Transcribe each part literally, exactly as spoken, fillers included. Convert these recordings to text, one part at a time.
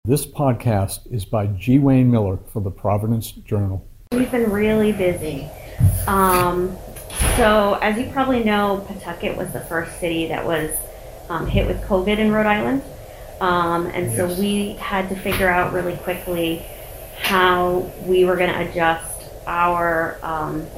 This podcast is by G. Wayne Miller for the Providence Journal. We've been really busy. Um, so as you probably know, Pawtucket was the first city that was um, hit with COVID in Rhode Island. Um, and yes. So we had to figure out really quickly how we were going to adjust our um,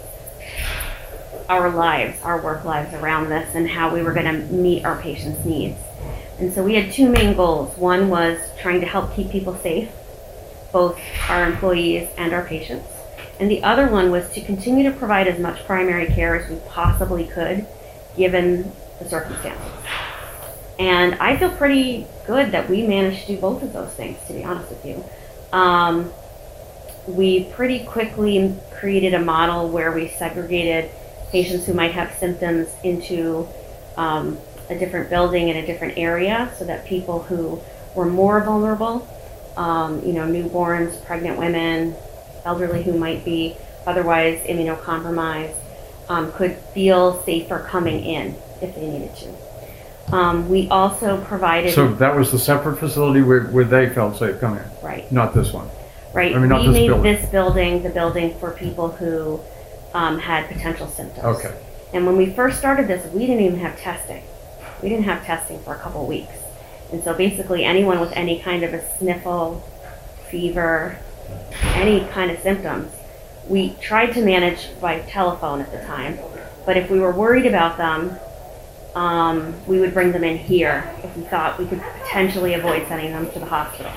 our lives, our work lives around this, and how we were going to meet our patients' needs. And so we had two main goals. One was trying to help keep people safe, both our employees and our patients. And the other one was to continue to provide as much primary care as we possibly could, given the circumstances. And I feel pretty good that we managed to do both of those things, to be honest with you. Um, we pretty quickly created a model where we segregated patients who might have symptoms into um, a different building in a different area, so that people who were more vulnerable, um, you know, newborns, pregnant women, elderly who might be otherwise immunocompromised, um, could feel safer coming in if they needed to. Um, we also provided... So that was the separate facility where, where they felt safe coming in? Right. Not this one? Right. I mean, not we this made building. this building the building for people who um, had potential symptoms. Okay. And when we first started this, we didn't even have testing. We didn't have testing for a couple weeks. And so basically anyone with any kind of a sniffle, fever, any kind of symptoms, we tried to manage by telephone at the time. But if we were worried about them, um, we would bring them in here if we thought we could potentially avoid sending them to the hospital.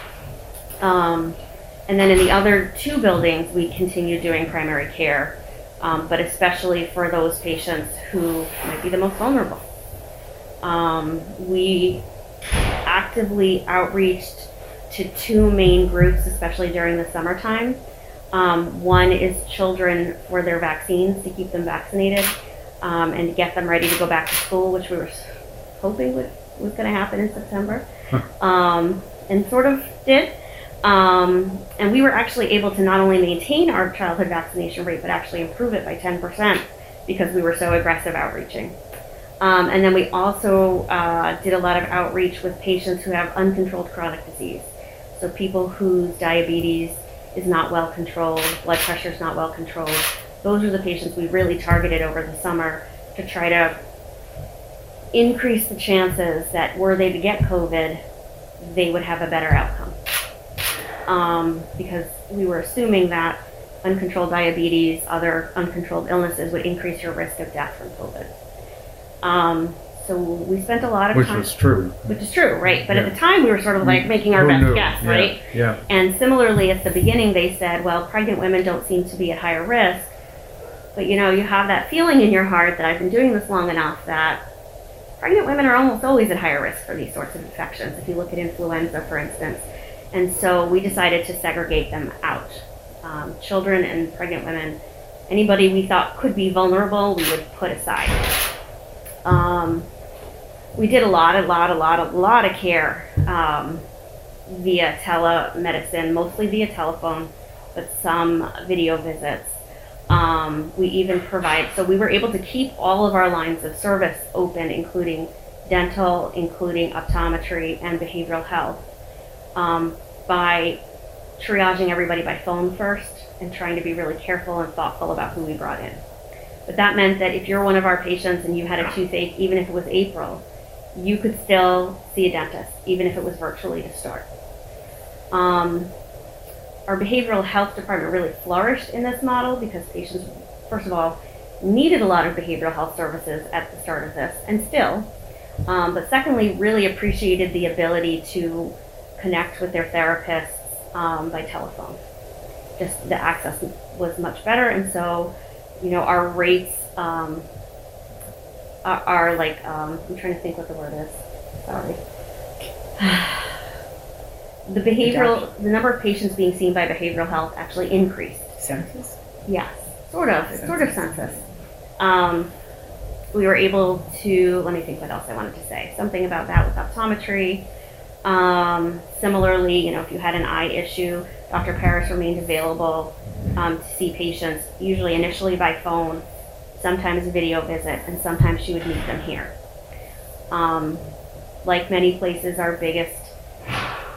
Um, and then in the other two buildings, we continued doing primary care, um, but especially for those patients who might be the most vulnerable. Um, we actively outreached to two main groups, especially during the summertime. Um, one is children for their vaccines, to keep them vaccinated um, and to get them ready to go back to school, which we were hoping would, was going to happen in September, um, and sort of did. Um, and we were actually able to not only maintain our childhood vaccination rate, but actually improve it by ten percent because we were so aggressive outreaching. Um, and then we also uh, did a lot of outreach with patients who have uncontrolled chronic disease. So people whose diabetes is not well controlled, blood pressure is not well controlled. Those are the patients we really targeted over the summer to try to increase the chances that were they to get COVID, they would have a better outcome. Um, because we were assuming that uncontrolled diabetes, other uncontrolled illnesses would increase your risk of death from COVID. Um, so we spent a lot of which time... Which was true. Which is true, right. But yeah. at the time we were sort of like making our Who best knew? guess, yeah. right? Yeah. And similarly at the beginning they said, well, pregnant women don't seem to be at higher risk. But you know, you have that feeling in your heart that I've been doing this long enough that pregnant women are almost always at higher risk for these sorts of infections, if you look at influenza, for instance. And so we decided to segregate them out. Um, children and pregnant women, anybody we thought could be vulnerable, we would put aside. Um, we did a lot, a lot, a lot, a lot of care um, via telemedicine, mostly via telephone, but some video visits. Um, we even provide, so we were able to keep all of our lines of service open, including dental, including optometry, and behavioral health, um, by triaging everybody by phone first and trying to be really careful and thoughtful about who we brought in. But that meant that if you're one of our patients and you had a toothache, even if it was April, you could still see a dentist, even if it was virtually to start. Um, our behavioral health department really flourished in this model because patients, first of all, needed a lot of behavioral health services at the start of this, and still. Um, but secondly, really appreciated the ability to connect with their therapists um, by telephone. Just the access was much better, and so, you know, our rates um, are, are like, um, I'm trying to think what the word is, sorry. The behavioral, the number of patients being seen by behavioral health actually increased. Census? Yes, sort of, Census. sort of census. Um, we were able to, let me think what else I wanted to say. Something about that with optometry. Um, similarly, you know, if you had an eye issue, Doctor Paris remained available um, to see patients, usually initially by phone, sometimes video visit, and sometimes she would meet them here. Um, like many places, our biggest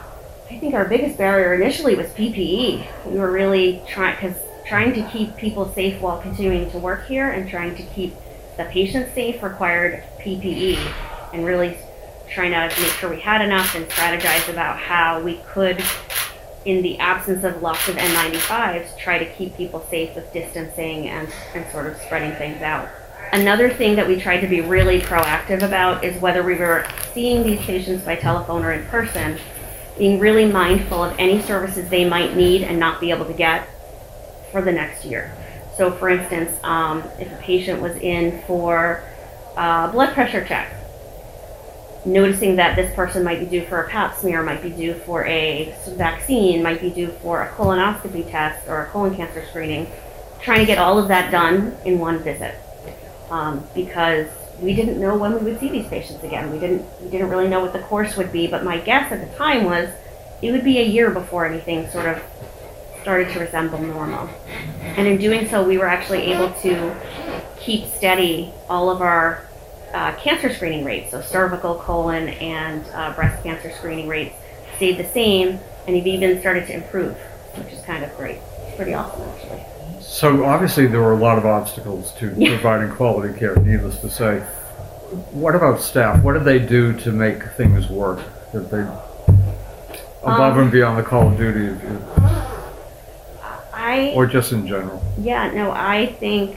I think our biggest barrier initially was P P E. We were really trying, because trying to keep people safe while continuing to work here and trying to keep the patients safe required P P E, and really trying to make sure we had enough and strategize about how we could, in the absence of lots of N ninety-fives, try to keep people safe with distancing and, and sort of spreading things out. Another thing that we tried to be really proactive about is whether we were seeing these patients by telephone or in person, being really mindful of any services they might need and not be able to get for the next year. So for instance, um, if a patient was in for a blood pressure check, noticing that this person might be due for a pap smear, might be due for a vaccine, might be due for a colonoscopy test or a colon cancer screening, trying to get all of that done in one visit. Um, because we didn't know when we would see these patients again. We didn't we didn't really know what the course would be, but my guess at the time was it would be a year before anything sort of started to resemble normal. And in doing so, we were actually able to keep steady all of our uh, cancer screening rates. So cervical, colon, and uh, breast cancer screening rates stayed the same, and have even started to improve, which is kind of great. It's pretty awesome, actually. So obviously there were a lot of obstacles to Yeah. providing quality care, needless to say. What about staff? What did they do to make things work? Did they, above Um, and beyond the call of duty, I or just in general? Yeah, no, I think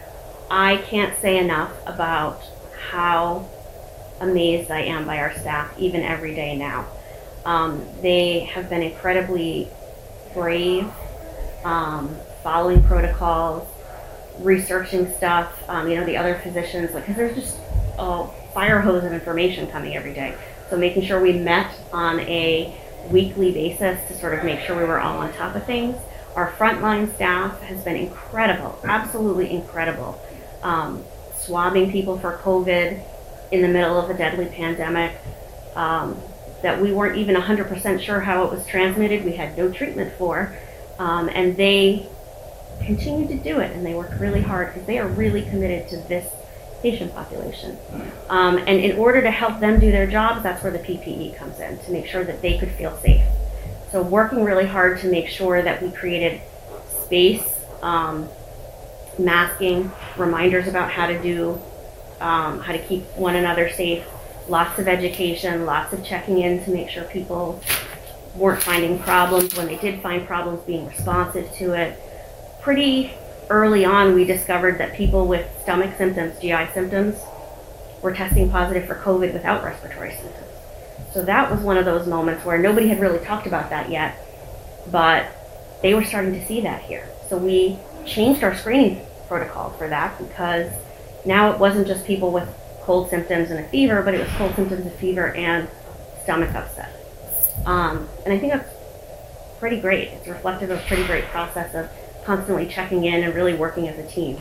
I can't say enough about how amazed I am by our staff, even every day now. Um, they have been incredibly brave, um, following protocols, researching stuff, um, you know, the other physicians, because there's just a fire hose of information coming every day. So making sure we met on a weekly basis to sort of make sure we were all on top of things. Our frontline staff has been incredible, absolutely incredible. Um, swabbing people for COVID in the middle of a deadly pandemic um, that we weren't even one hundred percent sure how it was transmitted. We had no treatment for. Um, and they continue to do it, and they work really hard because they are really committed to this patient population. Um, and in order to help them do their jobs, that's where the P P E comes in, to make sure that they could feel safe. So working really hard to make sure that we created space, um, masking, reminders about how to do, um, how to keep one another safe, lots of education, lots of checking in to make sure people weren't finding problems. When they did find problems, being responsive to it. Pretty early on, we discovered that people with stomach symptoms, G I symptoms, were testing positive for COVID without respiratory symptoms. So that was one of those moments where nobody had really talked about that yet, but they were starting to see that here. So we changed our screening protocol for that, because now it wasn't just people with cold symptoms and a fever, but it was cold symptoms, a fever, and stomach upset. Um, and I think that's pretty great. It's reflective of a pretty great process of constantly checking in and really working as a team.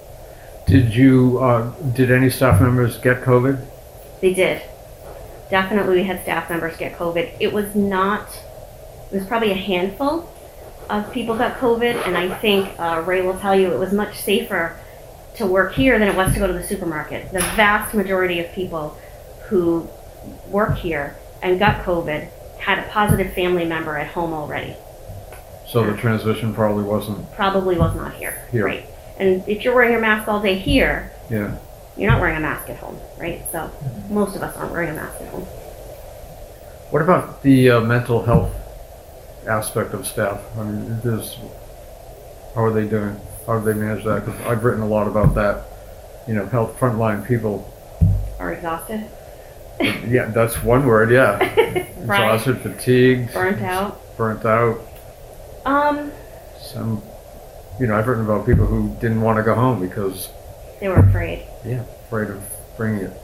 Did you, uh, did any staff members get COVID? They did. Definitely we had staff members get COVID. It was not, it was probably a handful of people got COVID, and I think uh, Ray will tell you it was much safer to work here than it was to go to the supermarket. The vast majority of people who work here and got COVID had a positive family member at home already. So the transmission probably wasn't Probably was not here. Here. Right. And if you're wearing your mask all day here, Yeah. you're not wearing a mask at home, right? So most of us aren't wearing a mask at home. What about the uh, mental health aspect of staff? I mean, there's, how are they doing? How do they manage that? 'Cause I've written a lot about that. You know, health frontline people. Are exhausted, Yeah, that's one word. Yeah, right? exhausted, fatigued, Burnt out. burnt out. Um, Some, you know, I've written about people who didn't want to go home because, they were afraid. yeah, afraid of bringing it.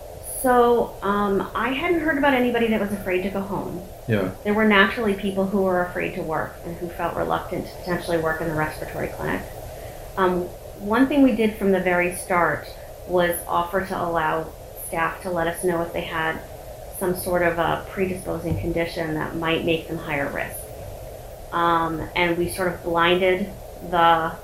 So um, I hadn't heard about anybody that was afraid to go home. Yeah. There were naturally people who were afraid to work and who felt reluctant to potentially work in the respiratory clinic. Um, one thing we did from the very start was offer to allow staff to let us know if they had some sort of a predisposing condition that might make them higher risk. Um, and we sort of blinded the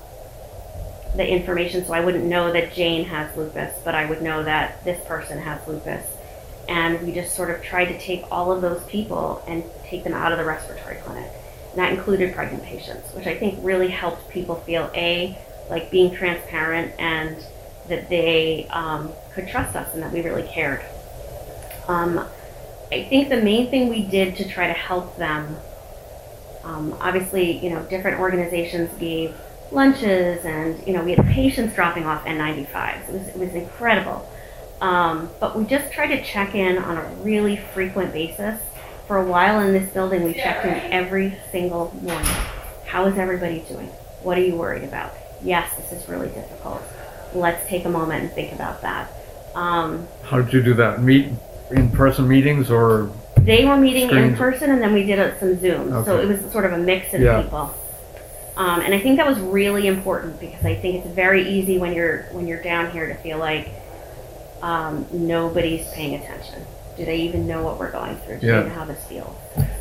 the information, so I wouldn't know that Jane has lupus, but I would know that this person has lupus. And we just sort of tried to take all of those people and take them out of the respiratory clinic. And that included pregnant patients, which I think really helped people feel, A, like being transparent and that they um, could trust us and that we really cared. Um, I think the main thing we did to try to help them, um, obviously, you know, different organizations gave lunches, and you know, we had patients dropping off N ninety-fives. It was it was incredible. Um, but we just tried to check in on a really frequent basis. For a while in this building, we checked in every single morning. How is everybody doing? What are you worried about? Yes, this is really difficult. Let's take a moment and think about that. Um, How did you do that? Meet in-person meetings or? They were meeting in Screens. person, and then we did uh, some Zoom. So Okay. it was sort of a mix of Yeah. people. Um, and I think that was really important because I think it's very easy when you're when you're down here to feel like um, nobody's paying attention. Do they even know what we're going through? Do Yeah. they know how this feels?